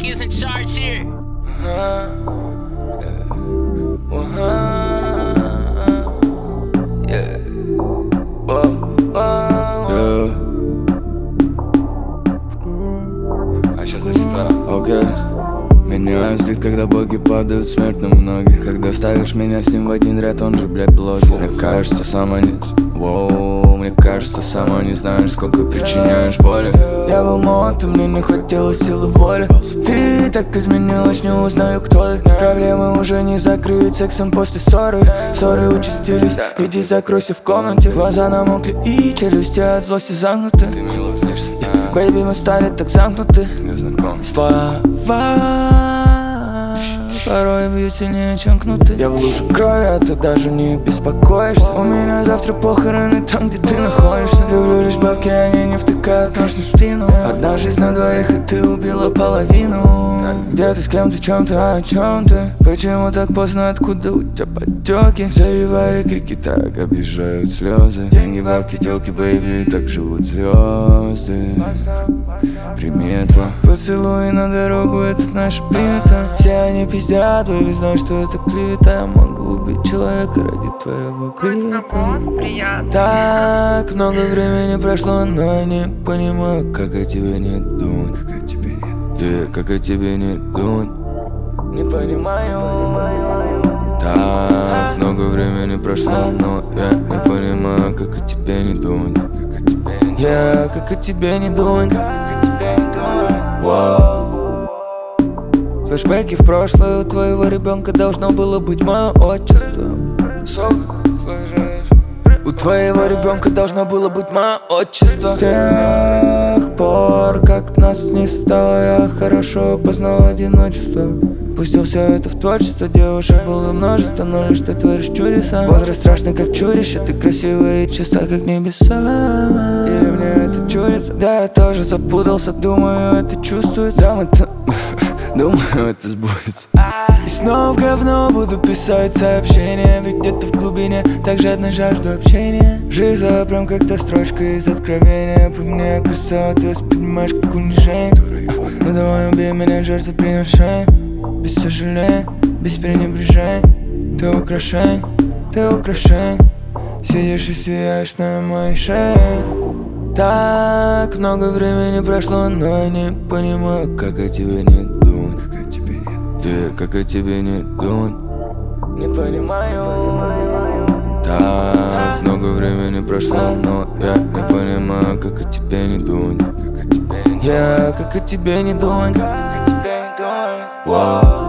is in charge here. А сейчас зачитаю. Окей. Меня злит, когда боги падают смертным в ноги. Когда ставишь меня с ним в один ряд, он же, блядь, блогер. Мне кажется, сама не... Воу, мне кажется, сама не знаешь, сколько причиняешь боли. Я был молод, и мне не хватило силы воли. Ты так изменилась, не узнаю, кто ты. Проблемы уже не закрыть сексом после ссоры. Ссоры участились, иди закройся в комнате. Глаза намокли и челюсти от злости замкнуты. Ты мило снишься. Бэйби, мы стали так замкнуты. Слова порой бьют сильнее, чем кнуты. Я в луже крови, а ты даже не беспокоишься. У меня завтра похороны там, где ты находишься. Люблю лишь бабки, они не втыкают нож на спину. Одна жизнь на двоих, и ты убила половину. Где ты, с кем ты, чем ты, о чем ты? Почему так поздно, откуда у тебя подтеки? Заебали крики, так обижают слезы. Деньги, бабки, телки, бэйби, так живут звезды. Прими это. Поцелуй на дорогу, это наша примета. Все они пиздят, бэйби, знают, что это клевета. Я могу убить человека ради твоего привета. Так много времени прошло, но я не понимаю, как о тебе не думать. Как о тебе не думать. Не понимаю. Так много времени прошло, но я не понимаю, как о тебе не думать. Я как о тебе не думать. Флэшбэки в прошлое, у твоего ребенка должно было быть мое отчество. У твоего ребенка должно было быть мое отчество. С тех пор, как нас не стало, я хорошо познал одиночество. Пустил все это в творчество, девушек было множество, но лишь ты творишь чудеса. Возраст страшный, как чудище, ты красивая и чиста, как небеса. Или мне это чудится? Да, я тоже запутался, думаю, это чувствуется. Да, это... Думаю, это сбудется. И снова в говно буду писать сообщения. Ведь где-то в глубине так жадно жажду общения. Жизнь прям как та строчка из откровения. По мне красава, ты воспринимаешь как унижение. Ну давай убей меня, жертвоприношение. Без сожаления, без пренебрежения. Ты украшение. Сидишь и сияешь на моей шее. Так много времени прошло, но я не понимаю, как о тебе не думать. Как о тебе не думать. Не понимаю. Так много времени прошло, но я не понимаю, как о тебе не думать. Я как о тебе не думать. Wow.